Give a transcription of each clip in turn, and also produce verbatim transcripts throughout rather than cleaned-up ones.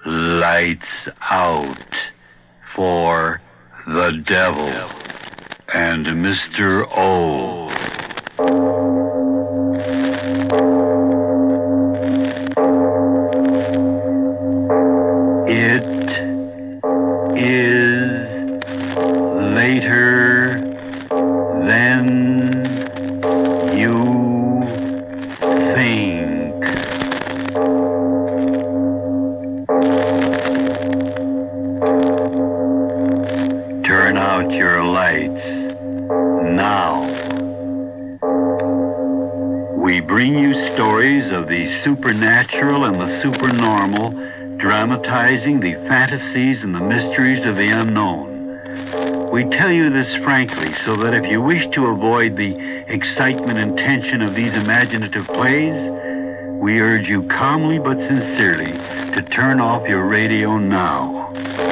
Lights out for the devil and Mister O. It is later than you think. Turn out your lights now. We bring you stories of the supernatural and the supernormal, dramatizing the fantasies and the mysteries of the unknown. We tell you this frankly so that if you wish to avoid the excitement and tension of these imaginative plays, we urge you calmly but sincerely to turn off your radio now.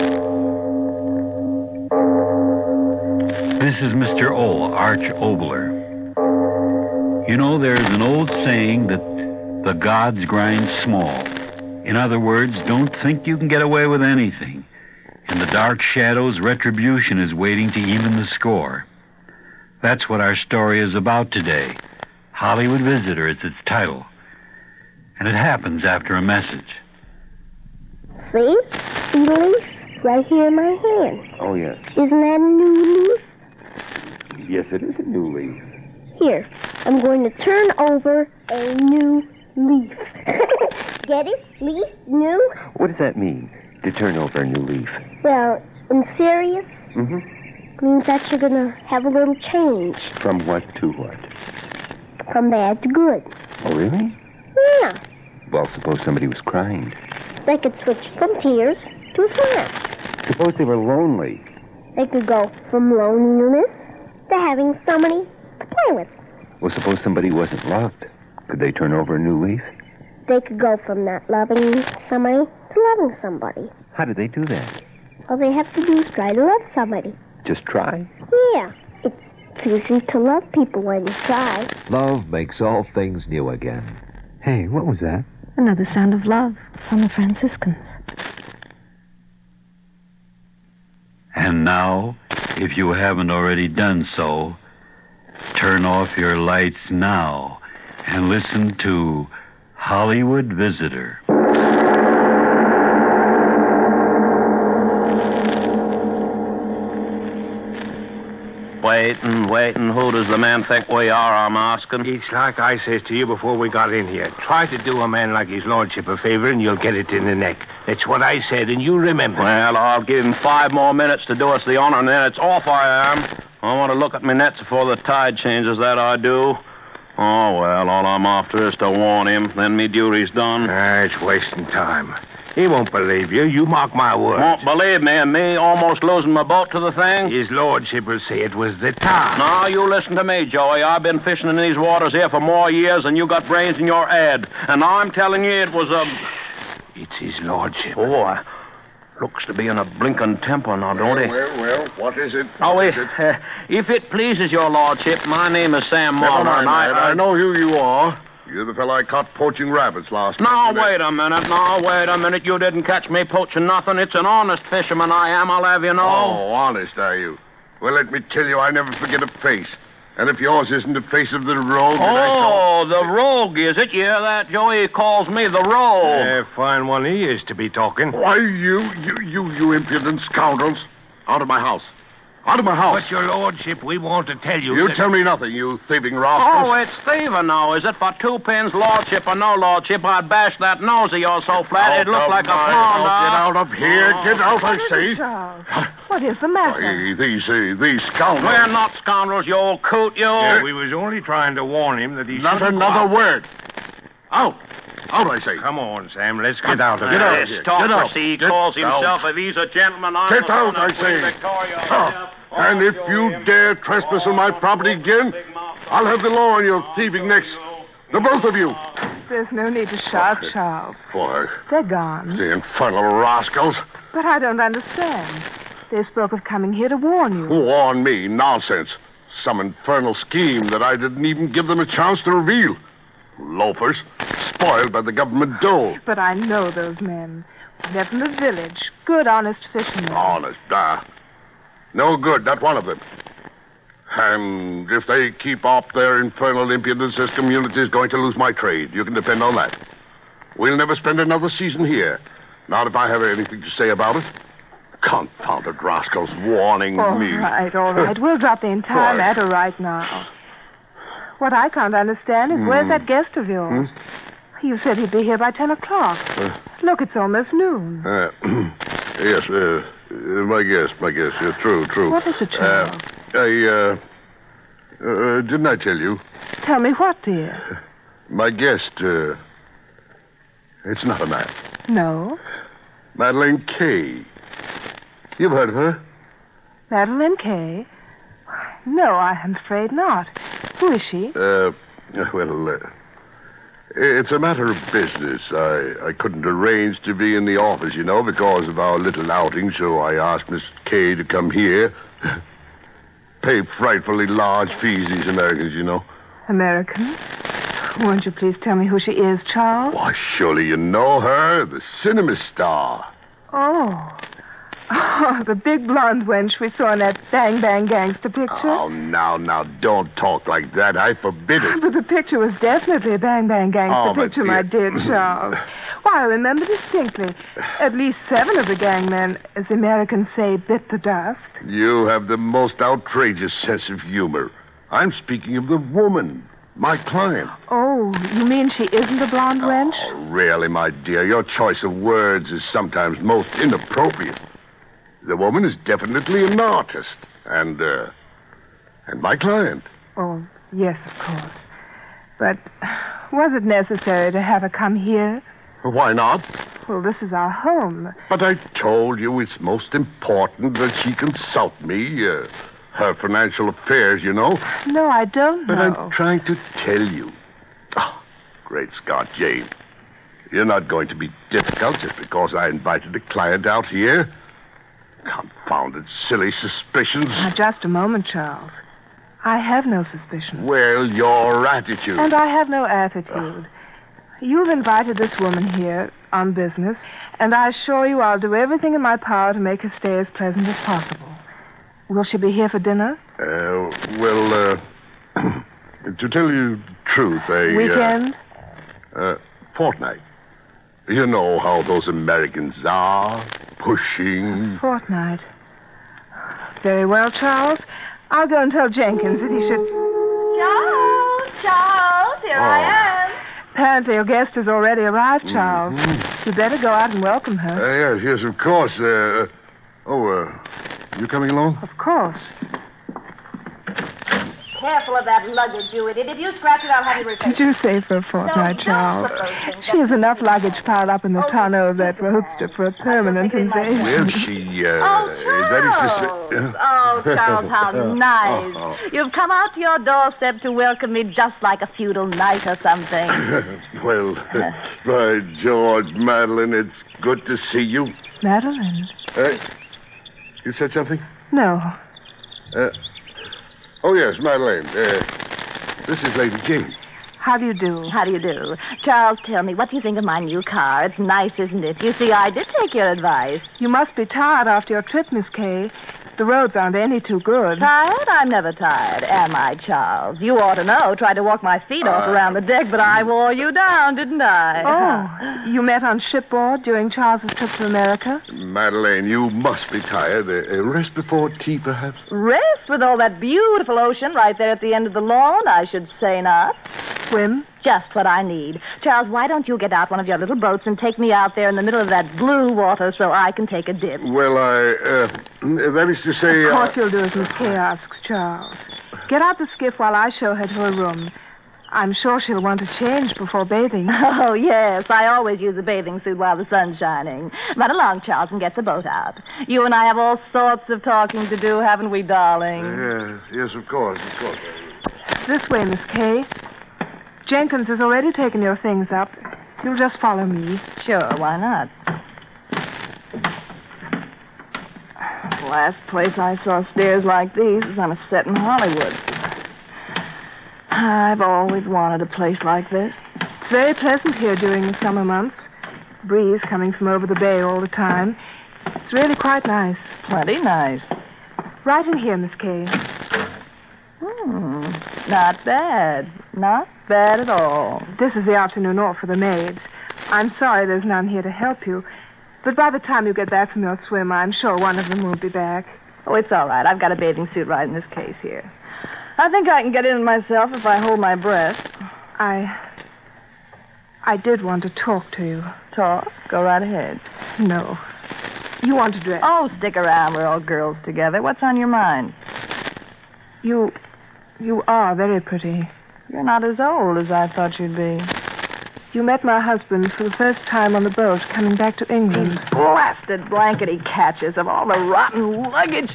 This is Mister O, Arch Obler. You know, there's an old saying that the gods grind small. In other words, don't think you can get away with anything. In the dark shadows, retribution is waiting to even the score. That's what our story is about today. Hollywood Visitor is its title. And it happens after a message. See? See the leaf? Right here in my hand. Oh, yes. Isn't that a new leaf? Yes, it is a new leaf. Here, I'm going to turn over a new leaf. Get it? Leaf? New? What does that mean, to turn over a new leaf? Well, in serious, Mm-hmm. means that you're going to have a little change. From what to what? From bad to good. Oh, really? Yeah. Well, suppose somebody was crying. They could switch from tears to a smile. Suppose they were lonely. They could go from loneliness to having somebody to play with. Well, suppose somebody wasn't loved. Could they turn over a new leaf? They could go from not loving somebody to loving somebody. How do they do that? All they have to do is try to love somebody. Just try? Yeah. It's easy to love people when you try. Love makes all things new again. Hey, what was that? Another sound of love from the Franciscans. And now, if you haven't already done so, turn off your lights now and listen to Hollywood Visitor. Waiting, waiting. Who does the man think we are, I'm asking? It's like I says to you before we got in here. Try to do a man like his lordship a favor and you'll get it in the neck. That's what I said, and you remember. Well, I'll give him five more minutes to do us the honor, and then it's off I am. I want to look at my nets before the tide changes, that I do. Oh, well, all I'm after is to warn him. Then me duty's done. Ah, it's wasting time. He won't believe you. You mark my words. Won't believe me, and me almost losing my boat to the thing? His lordship will say it was the time. No, you listen to me, Joey. I've been fishing in these waters here for more years than you got brains in your head. And I'm telling you it was a... It's his lordship. Boy, looks to be in a blinking temper now, don't he? Well, well, what is it? Oh, What if, is it? uh, if it pleases your lordship, my name is Sam Never Marler, mind, and I... lad. I know who you are. You're the fellow I caught poaching rabbits last Now, night. wait a minute. Now, wait a minute. You didn't catch me poaching nothing. It's an honest fisherman I am, I'll have you know. Oh, honest, are you? Well, let me tell you, I never forget a face. And if yours isn't the face of the rogue... that I saw- Oh, the rogue, is it? Yeah, that Joey calls me the rogue. Yeah, fine one he is to be talking. Why, you, you, you, you impudent scoundrels. Out of my house. Out of my house. But, your lordship, we want to tell you... You that... tell me nothing, you thieving rascals. Oh, it's thieving now, is it? For two pins, lordship or no lordship, I'd bash that nose of yours so flat it'd look Out of like a my pond. house. Get out of here. Get out, I say. Charles, what is the matter? Why, these, uh, these scoundrels... We're not scoundrels, you old coot, you. Yeah, we was only trying to warn him that he Not shouldn't go another out. word. Out. Out, I say. Come on, Sam, let's get out of Get here. out. This here. Autocracy, he Get calls out. himself. If he's a gentleman, I'm Get the out, son I of Queen say. Victoria. Ah, and if you dare trespass on my property again, I'll have the law on your thieving necks. The both of you. There's no need to shout, Charles. Boy, They're gone. the infernal rascals. But I don't understand. They spoke of coming here to warn you. Warn me. Nonsense. Some infernal scheme that I didn't even give them a chance to reveal. Loafers. Spoiled by the government dole. But I know those men. They're from the village. Good, honest fishermen. Honest, ah. No good, not one of them. And if they keep up their infernal impudence, this community is going to lose my trade. You can depend on that. We'll never spend another season here. Not if I have anything to say about it. Confounded rascals warning all me. All right, all right. We'll drop the entire Right. matter right now. What I can't understand is, mm. where's that guest of yours? Hmm? You said he'd be here by ten o'clock. Uh, Look, it's almost noon. Uh, yes, uh, my guess, my guess. Uh, true, true. What is it, Charles? Uh, I, uh, uh, didn't I tell you? Tell me what, dear? My guest, uh, it's not a man. No? Madeleine Kay. You've heard of her? Madeleine Kay? No, I'm afraid not. Who is she? Uh, well, uh, it's a matter of business. I, I couldn't arrange to be in the office, you know, because of our little outing, so I asked Miss Kay to come here. Pay frightfully large fees, these Americans, you know. Americans? Won't you please tell me who she is, Charles? Why, surely you know her, the cinema star. Oh. Oh, the big blonde wench we saw in that Bang Bang Gangster picture. Oh, now, now, don't talk like that. I forbid it. But the picture was definitely a Bang Bang Gangster oh, picture, my dear Charles. Why, I remember distinctly. At least seven of the gangmen, as the Americans say, bit the dust. You have the most outrageous sense of humor. I'm speaking of the woman, my client. Oh, you mean she isn't a blonde wench? Oh, really, my dear. Your choice of words is sometimes most inappropriate. The woman is definitely an artist. And, uh, and my client. Oh, yes, of course. But was it necessary to have her come here? Why not? Well, this is our home. But I told you it's most important that she consult me. Uh, her financial affairs, you know. No, I don't know. But I'm trying to tell you. Oh, great Scott, Jane. You're not going to be difficult just because I invited a client out here. Confounded silly suspicions. Now, just a moment, Charles. I have no suspicions. Well, your attitude. And I have no attitude. You've invited this woman here on business, and I assure you I'll do everything in my power to make her stay as pleasant as possible. Will she be here for dinner? Uh, well, uh, to tell you the truth, a... Weekend? Uh, uh, fortnight. You know how those Americans are. Pushing. Fortnight. Very well, Charles. I'll go and tell Jenkins that he should... Charles! Charles, here oh. I am. Apparently your guest has already arrived, Charles. Mm-hmm. You'd better go out and welcome her. Uh, yes, yes, of course. Uh, oh, uh, you coming along? Of course. Careful of that luggage, you idiot. If you scratch it, I'll have you repaired. Did you say for a fortnight, no, Charles? She has enough luggage piled up in the tonneau of that roadster for a permanent invasion. Well, she, uh... Oh, Charles! That is to say... Oh, Charles, how nice. Oh, oh. You've come out to your doorstep to welcome me just like a feudal knight or something. Well, by George, Madeline, it's good to see you. Madeline? Uh, you said something? No. Uh... Oh, yes, Madeleine. Uh, this is Lady Jane. How do you do? How do you do? Charles, tell me, what do you think of my new car? It's nice, isn't it? You see, I did take your advice. You must be tired after your trip, Miss Kay. The roads aren't any too good. Tired? I'm never tired, am I, Charles? You ought to know. Tried to walk my feet off Uh, around the deck, but I wore you down, didn't I? Oh, you met on shipboard during Charles's trip to America? Madeleine, you must be tired. Uh, uh, rest before tea, perhaps? Rest with all that beautiful ocean right there at the end of the lawn? I should say not. Swim? Just what I need. Charles, why don't you get out one of your little boats and take me out there in the middle of that blue water so I can take a dip? Well, I, uh, that is to say... Of course uh, you'll do as Miss Kay asks, Charles. Get out the skiff while I show her to her room. I'm sure she'll want to change before bathing. Oh, yes. I always use a bathing suit while the sun's shining. Run along, Charles, and get the boat out. You and I have all sorts of talking to do, haven't we, darling? Yes, yes, of course, of course. This way, Miss Kay. Jenkins has already taken your things up. You'll just follow me. Sure, why not? The last place I saw stairs like these was on a set in Hollywood. I've always wanted a place like this. It's very pleasant here during the summer months. Breeze coming from over the bay all the time. It's really quite nice. Plenty nice. Right in here, Miss Kay. Hmm. Not bad. Not bad at all. This is the afternoon off for the maids. I'm sorry there's none here to help you. But by the time you get back from your swim, I'm sure one of them will be back. Oh, it's all right. I've got a bathing suit right in this case here. I think I can get in myself if I hold my breath. I... I did want to talk to you. Talk? Go right ahead. No. You want to dress? Oh, stick around. We're all girls together. What's on your mind? You... You are very pretty. You're not as old as I thought you'd be. You met my husband for the first time on the boat coming back to England. These blasted blankety catches of all the rotten luggage.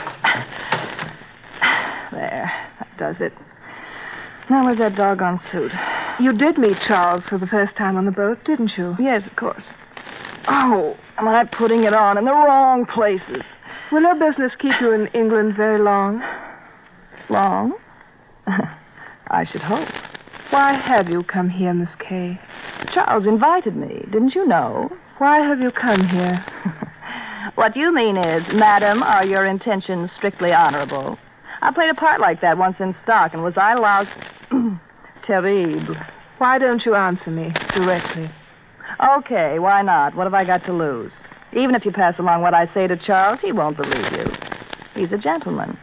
There. That does it. Now, where's that doggone suit? You did meet Charles for the first time on the boat, didn't you? Yes, of course. Oh, am I putting it on in the wrong places? Will your business keep you in England very long? Long? I should hope. Why have you come here, Miss Kay? Charles invited me. Didn't you know? Why have you come here? What you mean is, madam, are your intentions strictly honorable? I played a part like that once in stock, and was I lousy? Terrible. Why don't you answer me directly? Okay, why not? What have I got to lose? Even if you pass along what I say to Charles, he won't believe you. He's a gentleman.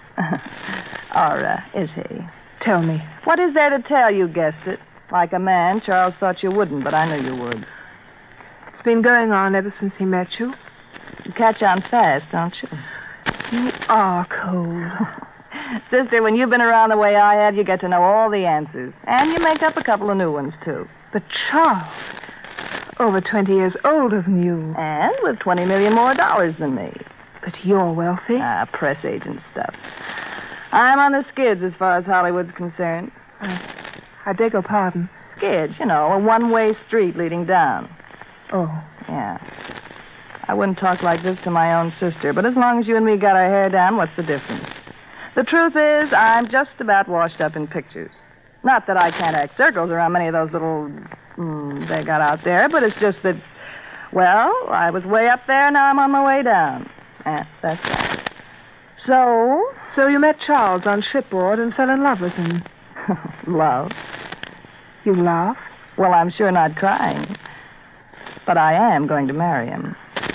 Or uh, is he? Tell me. What is there to tell? You guessed it. Like a man, Charles thought you wouldn't, but I knew you would. It's been going on ever since he met you. You catch on fast, don't you? You are cold. Sister, when you've been around the way I have, you get to know all the answers. And you make up a couple of new ones, too. But Charles, over twenty years older than you. And with twenty million more dollars than me. But you're wealthy. Ah, press agent stuff. I'm on the skids as far as Hollywood's concerned. I, I beg your pardon. Skids, you know, a one-way street leading down. Oh. Yeah. I wouldn't talk like this to my own sister, but as long as you and me got our hair down, what's the difference? The truth is, I'm just about washed up in pictures. Not that I can't act circles around many of those little mm, they got out there, but it's just that, well, I was way up there, now I'm on my way down. Eh, that's that. So? So you met Charles on shipboard and fell in love with him. Love? You laugh? Well, I'm sure not crying. But I am going to marry him.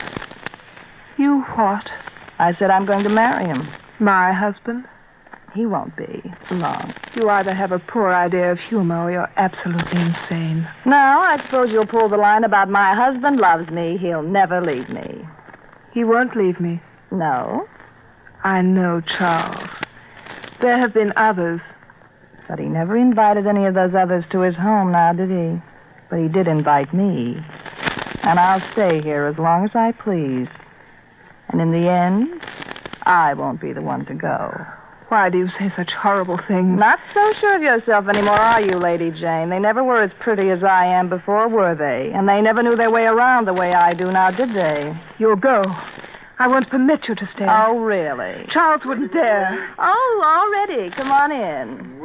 You what? I said I'm going to marry him. My husband? He won't be for long. You either have a poor idea of humor or you're absolutely insane. Now, I suppose you'll pull the line about my husband loves me. He'll never leave me. He won't leave me. No? I know Charles. There have been others. But he never invited any of those others to his home now, did he? But he did invite me. And I'll stay here as long as I please. And in the end, I won't be the one to go. Why do you say such horrible things? Not so sure of yourself anymore, are you, Lady Jane? They never were as pretty as I am before, were they? And they never knew their way around the way I do now, did they? You'll go. I won't permit you to stay. Oh, really? Charles wouldn't dare. Oh, already. Come on in.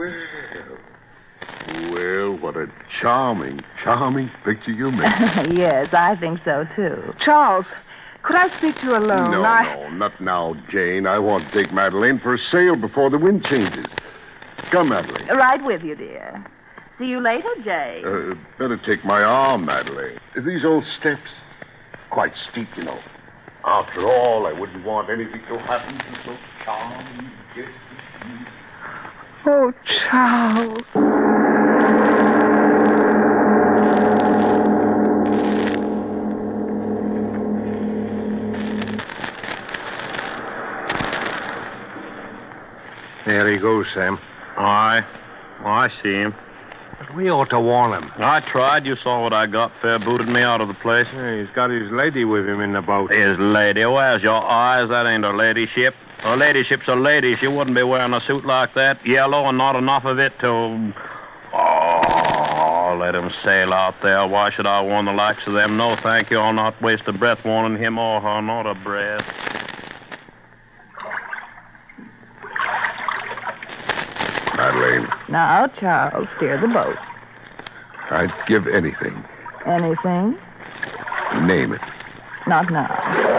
Well, well, what a charming, charming picture you make. Yes, I think so, too. Charles, could I speak to you alone? No, I... no, not now, Jane. I want to take Madeline for a sail before the wind changes. Come, Madeline. Right with you, dear. See you later, Jay. Uh, better take my arm, Madeline. These old steps, quite steep, you know. After all, I wouldn't want anything to happen to so charming. Oh, Charles. There he goes, Sam. Aye. Oh, I see him. But we ought to warn him. I tried. You saw what I got. Fair booted me out of the place. Yeah, he's got his lady with him in the boat. His lady? Where's your eyes? That ain't her ladyship. Her ladyship's a lady. She wouldn't be wearing a suit like that. Yellow and not enough of it to... Oh, let him sail out there. Why should I warn the likes of them? No, thank you. I'll not waste a breath warning him or her. Not a breath. Madeline. Now, Charles, steer the boat. I'd give anything. Anything? Name it. Not now.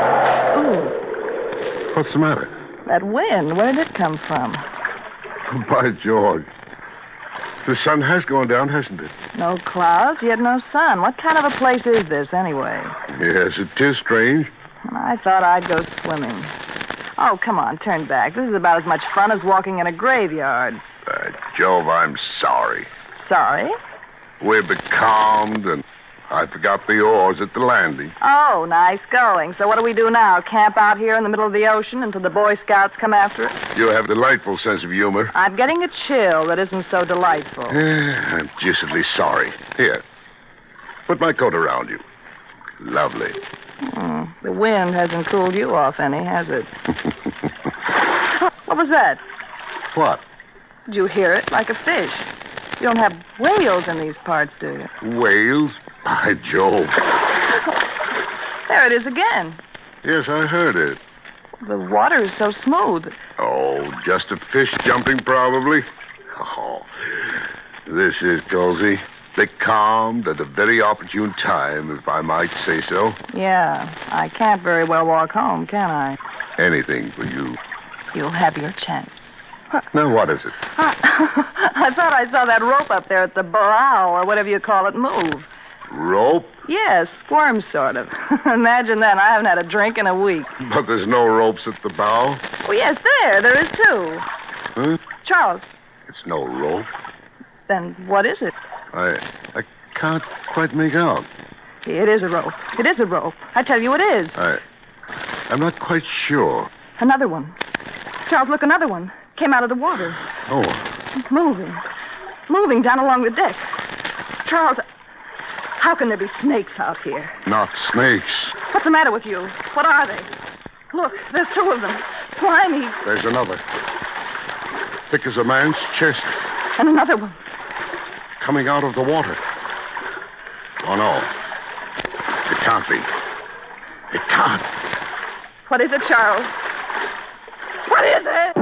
Ooh, What's the matter? that wind. Where did it come from? By George. The sun has gone down, hasn't it? No clouds, yet no sun. What kind of a place is this, anyway? Yes, it is strange. I thought I'd go swimming. Oh, come on, turn back. This is about as much fun as walking in a graveyard. By Jove, I'm sorry. Sorry? We're becalmed, and I forgot the oars at the landing. Oh, nice going. So what do we do now? Camp out here in the middle of the ocean until the Boy Scouts come after us? You have a delightful sense of humor. I'm getting a chill that isn't so delightful. I'm deucedly sorry. Here, put my coat around you. Lovely. Hmm, the wind hasn't cooled you off any, has it? What was that? What? Did you hear it? Like a fish. You don't have whales in these parts, do you? Whales? By Jove. There it is again. Yes, I heard it. The water is so smooth. Oh, just a fish jumping, probably. Oh, this is cozy. Becalmed at a very opportune time, if I might say so. Yeah, I can't very well walk home, can I? Anything for you. You'll have your chance. Now, what is it? I, I thought I saw that rope up there at the bow, or whatever you call it, move. Rope? Yes, squirm, sort of. Imagine that. I haven't had a drink in a week. But there's no ropes at the bow. Oh, yes, there. There is, too. Huh? Charles. It's no rope. Then what is it? I I can't quite make out. It is a rope. It is a rope. I tell you it is. I... I'm not quite sure. Another one. Charles, look, another one. Came out of the water. Oh. Moving. Moving down along the deck. Charles, how can there be snakes out here? Not snakes. What's the matter with you? What are they? Look, there's two of them. Slimy. There's another. Thick as a man's chest. And another one. Coming out of the water. Oh, no. It can't be. It can't. What is it, Charles? What is it?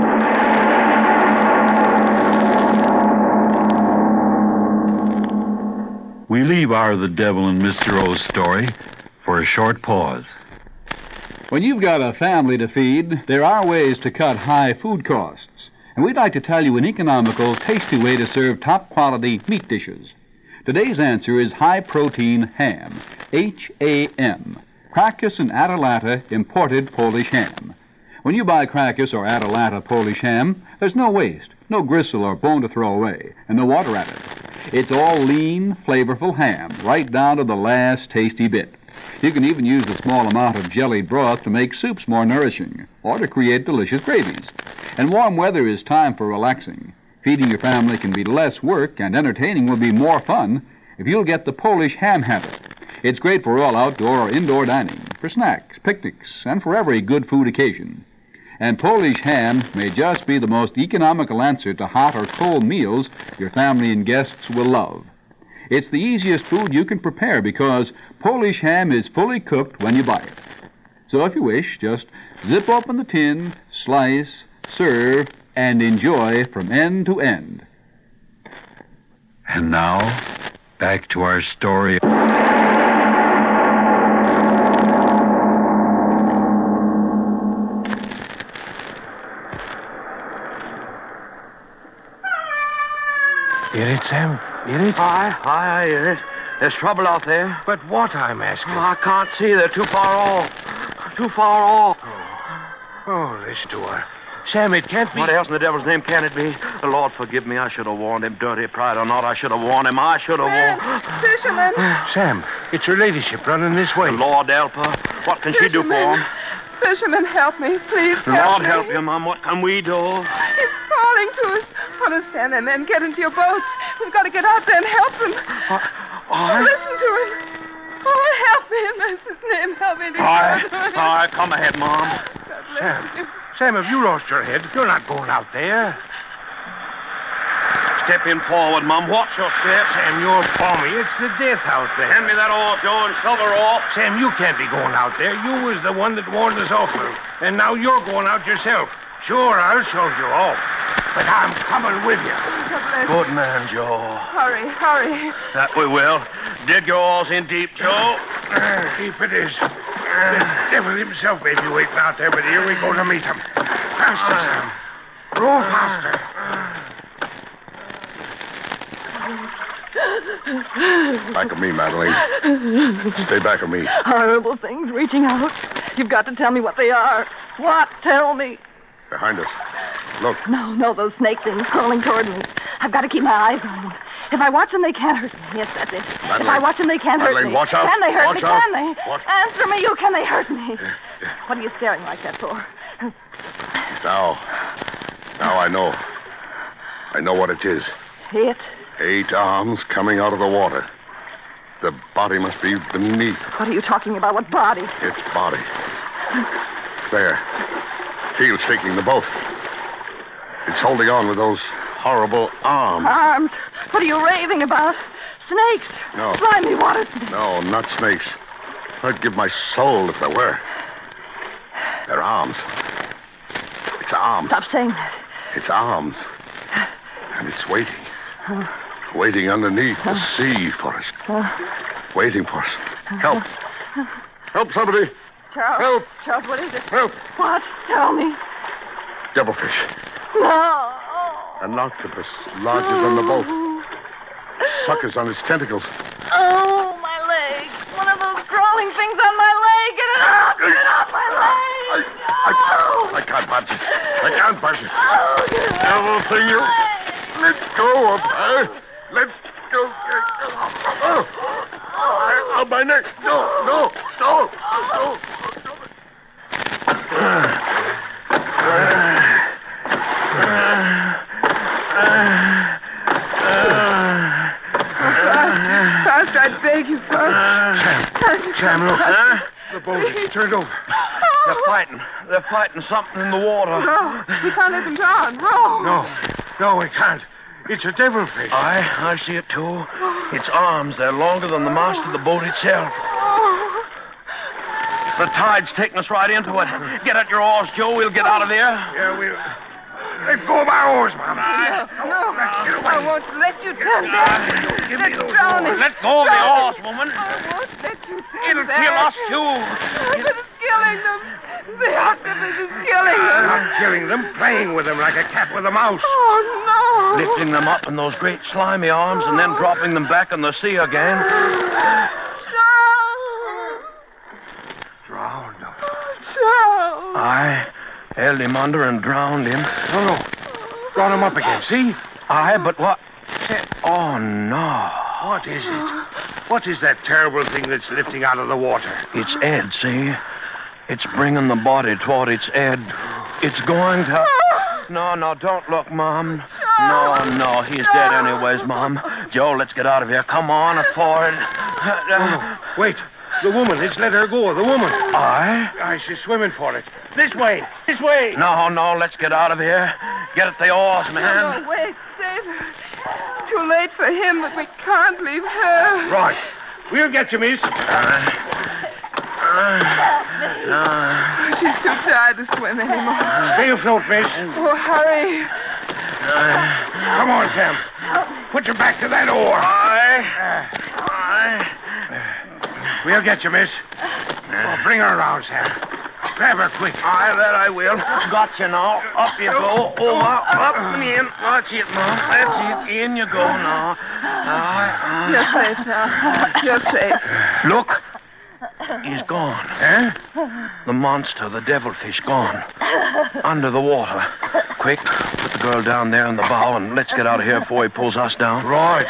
We leave our The Devil and Mister O's story for a short pause. When you've got a family to feed, there are ways to cut high food costs. And we'd like to tell you an economical, tasty way to serve top-quality meat dishes. Today's answer is high-protein ham, H A M, Crackus and Atalanta imported Polish ham. When you buy Crackus or Atalanta Polish ham, there's no waste, no gristle or bone to throw away, and no water added. It's all lean, flavorful ham, right down to the last tasty bit. You can even use a small amount of jellied broth to make soups more nourishing, or to create delicious gravies. And warm weather is time for relaxing. Feeding your family can be less work, and entertaining will be more fun if you'll get the Polish ham habit. It's great for all outdoor or indoor dining, for snacks, picnics, and for every good food occasion. And Polish ham may just be the most economical answer to hot or cold meals your family and guests will love. It's the easiest food you can prepare because Polish ham is fully cooked when you buy it. So if you wish, just zip open the tin, slice, serve, and enjoy from end to end. And now, back to our story. Hear it, Sam? Hear it? Aye, aye, I hear it. There's trouble out there. But what, I'm asking? Oh, I can't see. They're too far off. Too far off. Oh, oh listen to her. Sam, it can't be... What else in the devil's name can it be? The Lord forgive me. I should have warned him, dirty pride or not. I should have warned him. I should have warned... Fisherman! Sam, it's her ladyship running this way. The Lord help her. What can she do for him? Fisherman, help me. Please The help Lord me. help you, Mum. What can we do? It's falling to us. Understand them, men. Get into your boats. We've got to get out there and help them. Uh, Oh, listen to him. Oh, help me in mercy's name. Help me to Aye, aye, come ahead, Mom. Sam, Sam, have you lost your head? You're not going out there. Step in forward, Mum. Watch your step. Sam, you're balmy. It's the death out there. Hand me that oar, Joe, and shove her off. Sam, you can't be going out there. You was the one that warned us off. And now you're going out yourself. Sure, I'll shove you off. but I'm coming with you. Good man, Joe. Hurry, hurry. That we will. Dig your oars in deep, Joe. Deep it is. The devil himself may be waiting out there, but here we go to meet him. Faster, Sam. Row faster. Back of me, Madeline. Stay back of me. Horrible things reaching out. You've got to tell me what they are. What? Tell me. Behind us. Look. No, no, those snake things crawling toward me. I've got to keep my eyes on them. If I watch them, they can't hurt me. Yes, that's it. Madeline. If I watch them, they can't Madeline, hurt me. watch out. Can they hurt Watch me? out. Can they? Watch. Answer me, you. Can they hurt me? What are you staring like that for? Now. Now I know. I know what it is. It? Eight arms coming out of the water. The body must be beneath. What are you talking about? What body? Its body. There. Keel's shaking the boat. It's holding on with those horrible arms. Arms? What are you raving about? Snakes? No. Slimy water snakes. No, not snakes. I'd give my soul if there were. They're arms. It's arms. Stop saying that. It's arms. And it's waiting. Waiting underneath the sea for us. Waiting for us. Help. Help somebody. Charles. Help. Charles, what is it? Help. What? Tell me. Devilfish. No. An octopus lodges on the boat. Suckers on its tentacles. Oh, my leg. One of those crawling things on my leg. Get it off. Get it off my leg. I, I, I can't budge it. I can't budge it. Oh, get it off. Devil thing, you. Let go of her. Let go. Oh, oh, my neck. No, no, no, no. Fast, I beg you, fast. Sam, Sam, look. Huh? The boat is turned over. They're fighting. They're fighting something in the water. No, we can't let them drown. No. No, no, we can't. It's a devilfish. I, I see it too. Its arms, they're longer than the mast of the boat itself. The tide's taking us right into it. Get at your oars, Joe. We'll get out of there. Yeah, we'll... Let go of our oars, Mom. No, no. I won't let you turn back. Give Let's me those drown oars. him. Let go of the Drown oars, him. woman. I won't let you turn It'll back. kill us, too. But it's killing them. The octopus is killing them. Not killing them, playing with them like a cat with a mouse. Oh, no. Lifting them up in those great slimy arms and then dropping them back in the sea again. Drowned them. Charles. I held him under and drowned him. No, no. Brought him up again, see? Aye, but what? Oh, no. What is it? What is that terrible thing that's lifting out of the water? It's Ed, see? It's bringing the body toward its Ed. It's going to... No, no, don't look, Mom. No, no, he's dead anyways, Mom. Joe, let's get out of here. Come on, afford. No, no. Wait. The woman. Let's let her go. The woman. Aye? Aye, she's swimming for it. This way. This way. No, no, let's get out of here. Get at the oars, man. No, no, wait. Save her. Too late for him, but we can't leave her. Right. We'll get you, miss. Uh, uh, She's too tired to swim anymore. Stay afloat, miss. Oh, hurry. uh, Come on, Sam. Put your back to that oar. Aye. Aye. We'll get you, miss. Oh, bring her around, Sam. Grab her quick. Aye, that I will. Got you now. Up you go. Over, up and in. That's it, Mom. That's it. In you go now. Aye, aye. You're safe now. You're safe. Look. He's gone. Huh? The monster, the devilfish, gone. Under the water. Quick, put the girl down there in the bow and let's get out of here before he pulls us down. Right.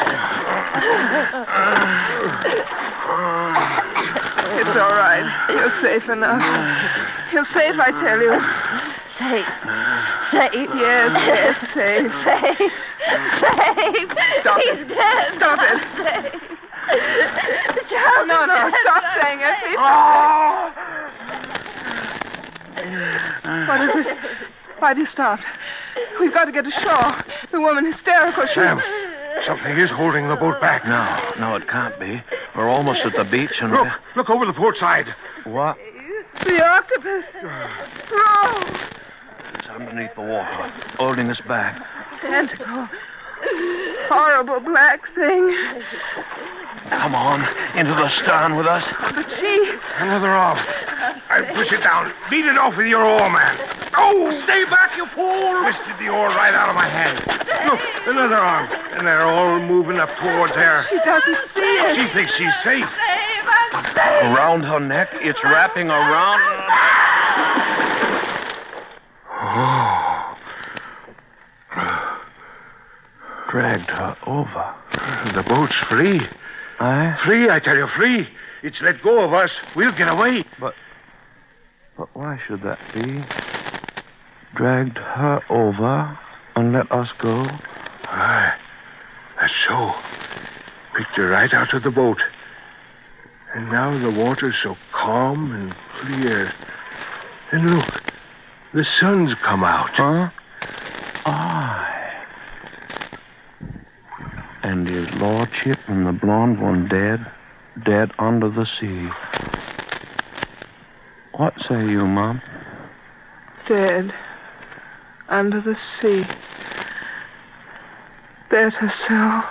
It's all right. You're safe enough. You're safe, I tell you. Safe. Safe. Yes, yes, safe. Safe. Safe. Stop He's it. dead. Stop it. Safe. Charles No, is no, dead. stop saying it. Please. Oh! What is it? Why do you stop? We've got to get ashore. The woman hysterical. She... Sam, something is holding the boat back. No, no, it can't be. We're almost at the beach and... Look, look over the port side. What? The octopus. Oh. It's underneath the water, holding us back. Tentacle. Horrible black thing. Come on, into the stern with us. But she... Another off. I'll push it down. Beat it off with your oar, man. Oh, stay back, you fool! Twisted the oar right out of my hand. Look, another arm. And they're all moving up towards her. She doesn't see it. She thinks she's safe. Around her neck, it's wrapping around. Oh. Dragged her over. The boat's free. Eh? Free, I tell you, free. It's let go of us. We'll get away. But, but why should that be? Dragged her over and let us go? Aye, that's so. Picked her right out of the boat. And now the water's so calm and clear. And look, the sun's come out. Huh? Aye. And his lordship and the blonde one dead, dead under the sea. What say you, Mom? Dead. Under the sea. Better so.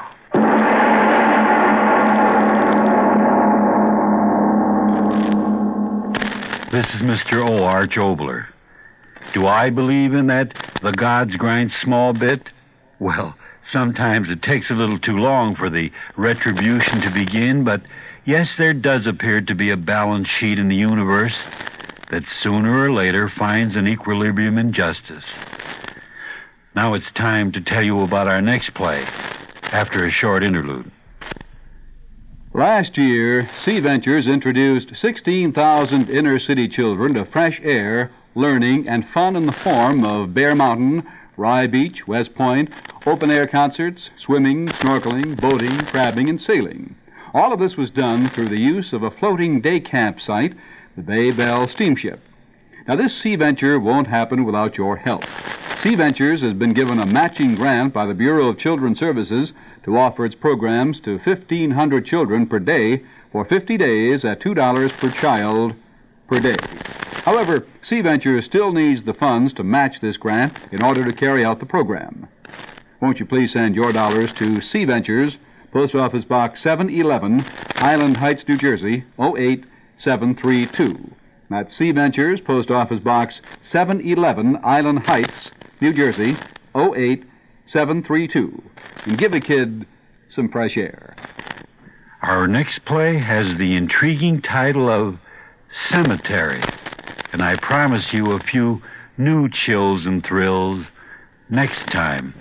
This is Mister O. Arch Obler. Do I believe in that the gods grind small bit? Well, sometimes it takes a little too long for the retribution to begin, but yes, there does appear to be a balance sheet in the universe that sooner or later finds an equilibrium in justice. Now it's time to tell you about our next play, after a short interlude. Last year, Sea Ventures introduced sixteen thousand inner-city children to fresh air, learning, and fun in the form of Bear Mountain, Rye Beach, West Point, open-air concerts, swimming, snorkeling, boating, crabbing, and sailing. All of this was done through the use of a floating day camp site, the Bay Bell Steamship. Now, this Sea Venture won't happen without your help. Sea Ventures has been given a matching grant by the Bureau of Children's Services to offer its programs to fifteen hundred children per day for fifty days at two dollars per child per day. However, Sea Ventures still needs the funds to match this grant in order to carry out the program. Won't you please send your dollars to Sea Ventures, Post Office Box seven eleven, Highland Heights, New Jersey, oh eight seven three two. That's Sea Ventures, Post Office Box seven eleven, Island Heights, New Jersey, oh eight seven three two. And give a kid some fresh air. Our next play has the intriguing title of Cemetery, and I promise you a few new chills and thrills next time.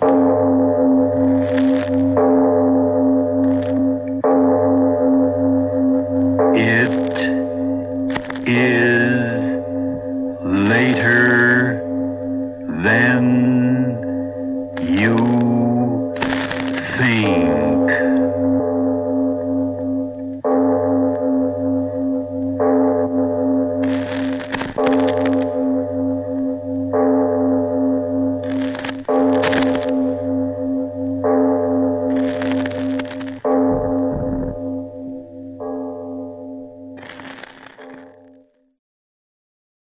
It is later